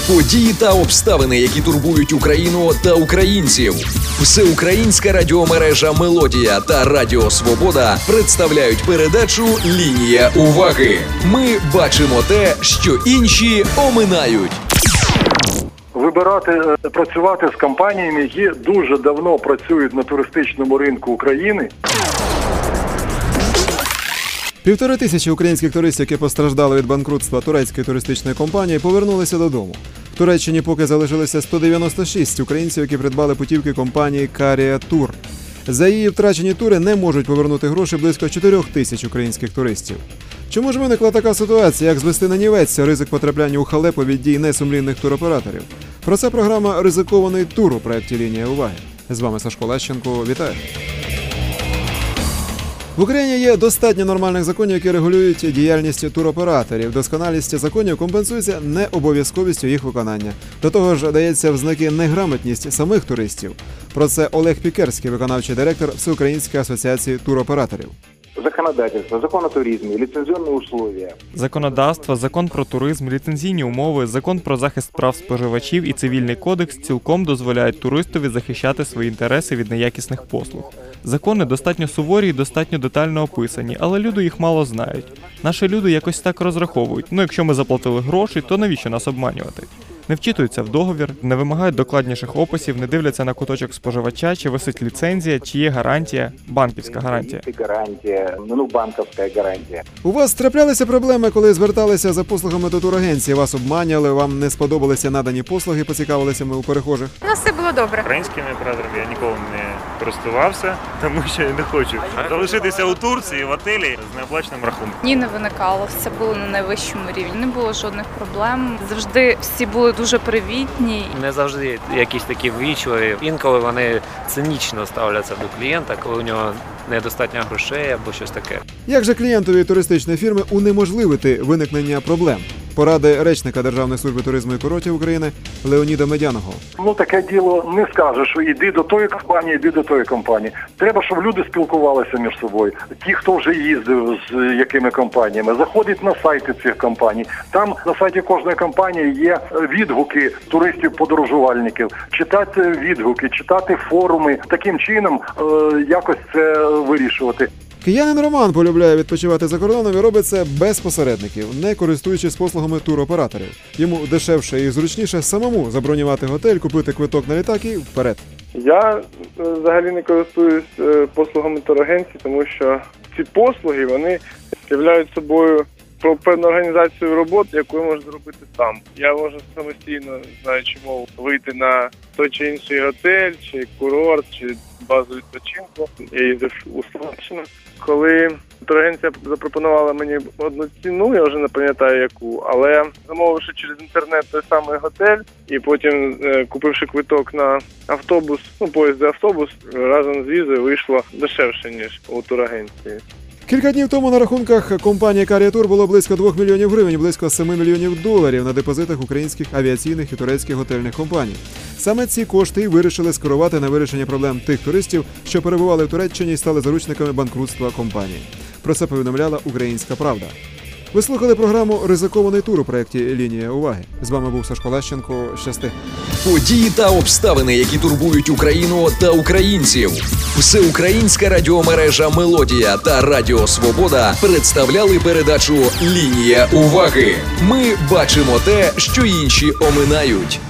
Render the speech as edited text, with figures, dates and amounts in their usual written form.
Події та обставини, які турбують Україну та українців. Всеукраїнська радіомережа «Мелодія» та Радіо Свобода представляють передачу «Лінія уваги». Ми бачимо те, що інші оминають. Вибирати, працювати з компаніями, які дуже давно працюють на туристичному ринку України. 1500 українських туристів, які постраждали від банкрутства турецької туристичної компанії, повернулися додому. В Туреччині поки залишилося 196 українців, які придбали путівки компанії «Карія Тур». За її втрачені тури не можуть повернути гроші близько 4000 українських туристів. Чому ж виникла така ситуація, як звести нанівець ризик потрапляння у халепу від дій несумлінних туроператорів? Про це програма «Ризикований тур» у проєкті «Лінія уваги». З вами Сашко Лещенко. Вітаю! В Україні є достатньо нормальних законів, які регулюють діяльність туроператорів. Досконалість законів компенсується необов'язковістю їх виконання. До того ж, дається в знаки неграмотність самих туристів. Про це Олег Пікерський, виконавчий директор Всеукраїнської асоціації туроператорів. Законодательство, закон о туризме, лицензионные условия. Законодавство, закон про туризм, ліцензійні умови, закон про захист прав споживачів і цивільний кодекс цілком дозволяють туристові захищати свої інтереси від неякісних послуг. Закони достатньо суворі і достатньо детально описані, але люди їх мало знають. Наші люди якось так розраховують. Якщо ми заплатили гроші, то навіщо нас обманювати? Не вчитуються в договір, не вимагають докладніших описів, не дивляться на куточок споживача, чи висить ліцензія, чи є гарантія, банківська гарантія. Банківська гарантія. У вас траплялися проблеми, коли зверталися за послугами до турагенції? Вас обманяли, вам не сподобалися надані послуги, поцікавилися ми у перехожих? У нас все було добре. Українськими операторами я ніколи не користувався, тому що я не хочу залишитися у Турції, в отелі з неоплаченим рахунком. Ні, не виникало, все було на найвищому рівні, не було жодних проблем. Завжди всі були дуже привітні. Не завжди якісь такі ввічливі. Інколи вони цинічно ставляться до клієнта, коли у нього недостатньо грошей або щось таке. Як же клієнтові туристичної фірми унеможливити виникнення проблем? Поради речника Державної служби туризму і курортів України Леоніда Медяного. Таке діло не скажеш, що йди до тої компанії, йди до тої компанії. Треба, щоб люди спілкувалися між собою. Ті, хто вже їздив з якими компаніями, заходять на сайти цих компаній. Там на сайті кожної компанії є відгуки туристів-подорожувальників. Читати відгуки, читати форуми. Таким чином якось це вирішувати. Киянин Роман полюбляє відпочивати за кордоном і робить це без посередників, не користуючись послугами туроператорів. Йому дешевше і зручніше самому забронювати готель, купити квиток на літак і вперед. Я взагалі не користуюсь послугами турагенцій, тому що ці послуги, вони являють собою про певну організацію роботи, яку я можу зробити сам. Я можу самостійно, знаючи мову, вийти на той чи інший готель, чи курорт, чи базу відпочинку. Я їздив у Словаччину. Коли турагенція запропонувала мені одну ціну, я вже не пам'ятаю яку, але замовивши через інтернет той самий готель і потім купивши квиток на автобус, поїзд автобус, разом з візою вийшло дешевше, ніж у турагенції. Кілька днів тому на рахунках компанії «Карія Тур» було близько 2 мільйонів гривень, близько 7 мільйонів доларів на депозитах українських авіаційних і турецьких готельних компаній. Саме ці кошти і вирішили скерувати на вирішення проблем тих туристів, що перебували в Туреччині і стали заручниками банкрутства компанії. Про це повідомляла «Українська правда». Ви слухали програму «Ризикований тур» у проєкті «Лінія уваги». З вами був Сашко Лещенко. Щасти! Події та обставини, які турбують Україну та українців. Всеукраїнська радіомережа «Мелодія» та Радіо Свобода представляли передачу «Лінія уваги». Ми бачимо те, що інші оминають.